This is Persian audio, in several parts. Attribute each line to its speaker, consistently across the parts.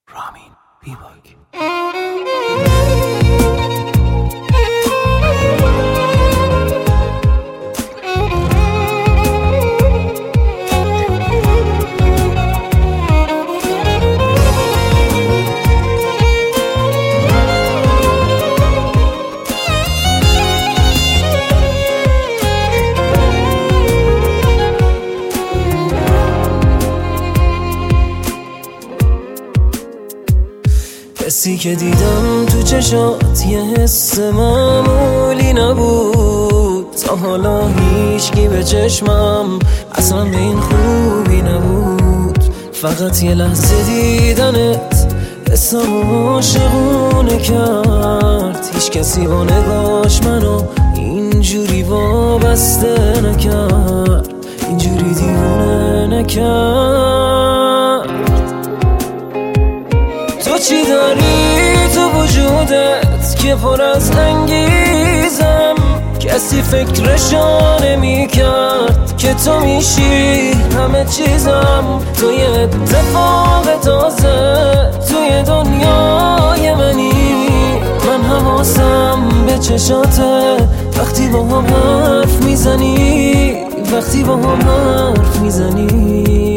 Speaker 1: رامین بیباک.
Speaker 2: حسی که دیدم تو چشات یه حس معمولی نبود، تا حالا هیچکی به چشمم اصلا به این خوبی نبود. فقط یه لحظه دیدنت حسم عاشقونه کرد، هیچ کسی با نگاش منو اینجوری وابسته نکرد، اینجوری دیوونه نکرد. تو چی داری تو وجودت که پر از انگیزم؟ کسی فکرشو نمی کرد که تو میشی همه چیزم. تو یه اتفاق تازه توی دنیای منی، من حواسم به چشاته وقتی با هم حرف میزنی، وقتی با هم حرف میزنی.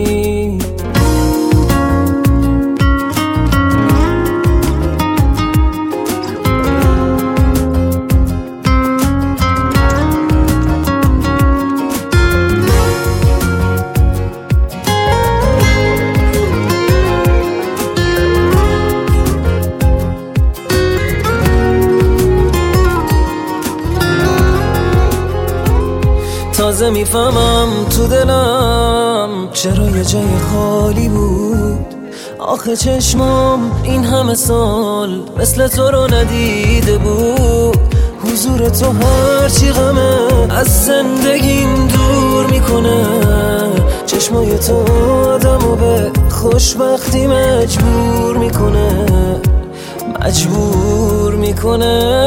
Speaker 2: تازه میفهمم تو دلم چرا یه جای خالی بود. آخه چشمام این همه سال مثل تو رو ندیده بود. حضور تو هرچی غمه از زندگیم دور میکنه، چشمای تو آدمو به خوشبختی مجبور میکنه، مجبور میکنه.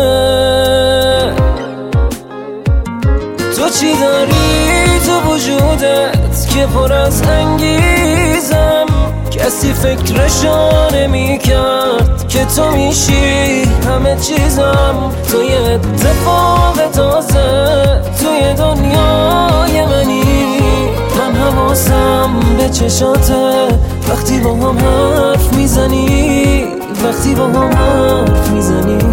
Speaker 2: تو چی داری تو وجودت که پر از انگیزم؟ کسی فکرشو نمی کرد که تو میشی همه چیزم. تو یه اتفاق تازه توی دنیای منی، من حواسم به چشاته وقتی با هم حرف میزنی، وقتی با هم حرف میزنی.